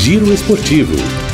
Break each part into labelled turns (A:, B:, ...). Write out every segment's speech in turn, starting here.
A: Giro Esportivo.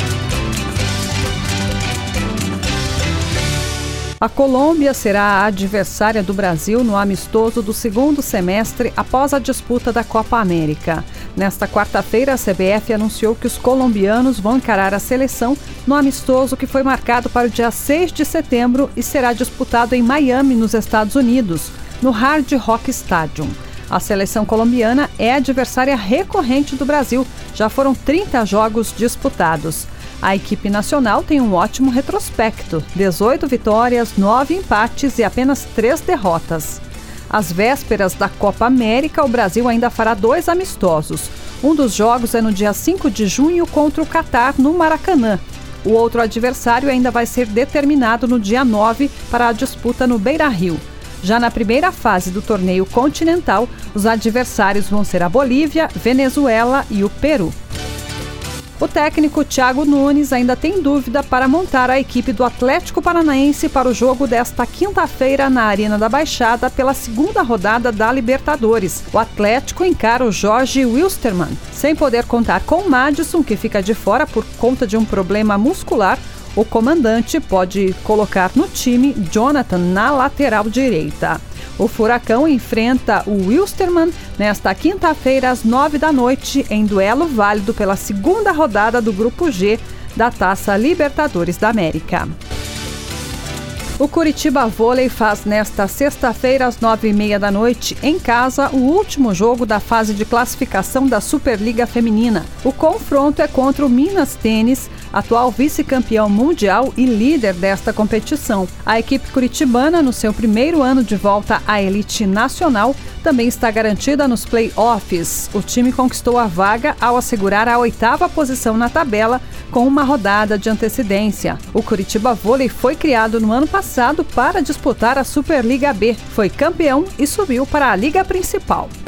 B: A Colômbia será a adversária do Brasil no amistoso do segundo semestre após a disputa da Copa América. Nesta quarta-feira, a CBF anunciou que os colombianos vão encarar a seleção no amistoso que foi marcado para o dia 6 de setembro e será disputado em Miami, nos Estados Unidos, no Hard Rock Stadium. A seleção colombiana é adversária recorrente do Brasil. Já foram 30 jogos disputados. A equipe nacional tem um ótimo retrospecto, 18 vitórias, 9 empates e apenas 3 derrotas. Às vésperas da Copa América, o Brasil ainda fará 2 amistosos. Um dos jogos é no dia 5 de junho contra o Catar, no Maracanã. O outro adversário ainda vai ser determinado no dia 9 para a disputa no Beira-Rio. Já na primeira fase do torneio continental, os adversários vão ser a Bolívia, Venezuela e o Peru. O técnico Thiago Nunes ainda tem dúvida para montar a equipe do Atlético Paranaense para o jogo desta quinta-feira na Arena da Baixada pela segunda rodada da Libertadores. O Atlético encara o Jorge Wilstermann. Sem poder contar com o Madison, que fica de fora por conta de um problema muscular, o comandante pode colocar no time Jonathan na lateral direita. O Furacão enfrenta o Wilstermann nesta quinta-feira às 9h em duelo válido pela segunda rodada do Grupo G da Taça Libertadores da América. O Curitiba Vôlei faz nesta sexta-feira às 9h30 em casa o último jogo da fase de classificação da Superliga Feminina. O confronto é contra o Minas Tênis, atual vice-campeão mundial e líder desta competição. A equipe curitibana, no seu primeiro ano de volta à elite nacional, também está garantida nos play-offs. O time conquistou a vaga ao assegurar a 8ª posição na tabela com uma rodada de antecedência. O Curitiba Vôlei foi criado no ano passado para disputar a Superliga B. Foi campeão e subiu para a Liga Principal.